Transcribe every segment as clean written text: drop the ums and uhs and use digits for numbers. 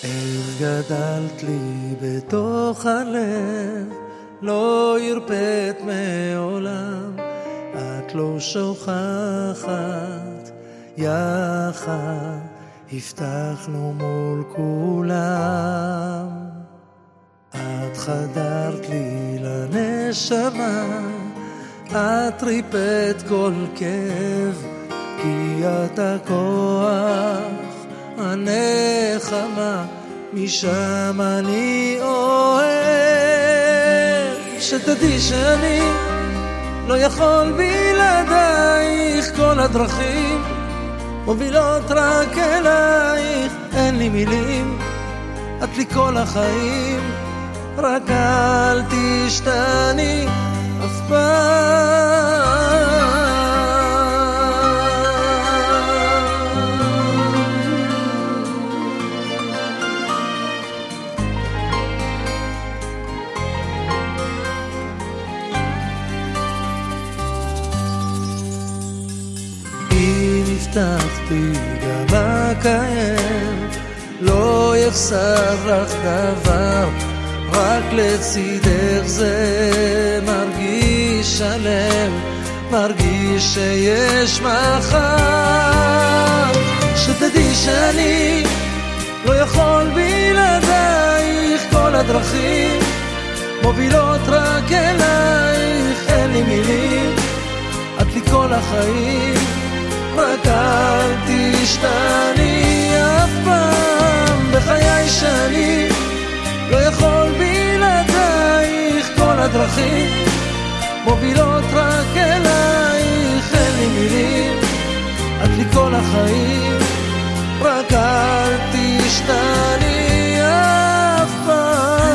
איך גדלת לי בתוך הלב, לא הרפאת מעולם, את לא שוכחת, יחד הבטחנו מול כולם. את חדרת לי לנשמה, את ריפאת כל כאב, כי את הכוח, הנחמה, משם אני אוהב. שתדעי שאני לא יכול בלעדייך, כל הדרכים מובילות רק אלייך, אין לי מילים, את לי כל החיים, רק אל תשתני אף פעם. הבטחתי גם הכאב, לא יחסר לך דבר, רק לצידך זה מרגיש שלם, מרגיש שיש מחר. שתדעי שאני לא יכול בלעדייך, כל הדרכים מובילות רק אלייך, אין לי מילים, את לי כל החיים, רק אל תשתני אף פעם בחיי, שאני לא יכול בלעדייך, כל הדרכים מובילות רק אלייך, אין לי מילים, את לי כל החיים, רק אל תשתני אף פעם.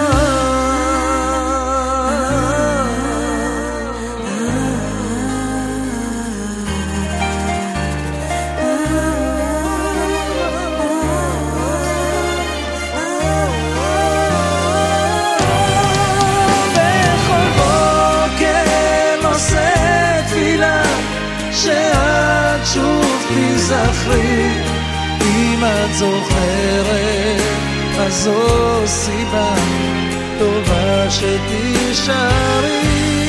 שאת שוב תזכרי, אם את זוכרת, אז זו סיבה טובה שתישארי.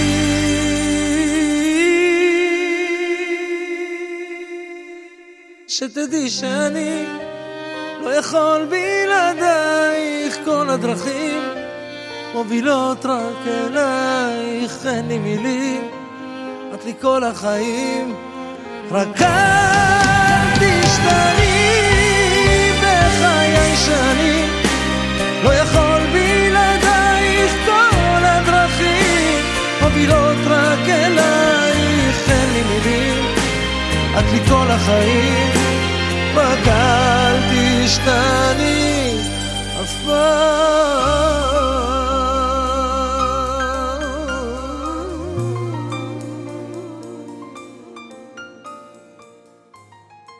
שתדעי שאני לא יכול בלעדייך, כל הדרכים מובילות רק אלייך, אין לי מילים, את לי כל החיים, רק אל תשתני בחיי, שאני לא יכול בלעדייך, כל הדרכים מובילות רק אלייך, אין לי מילים, את לי כל החיים, רק אל תשתני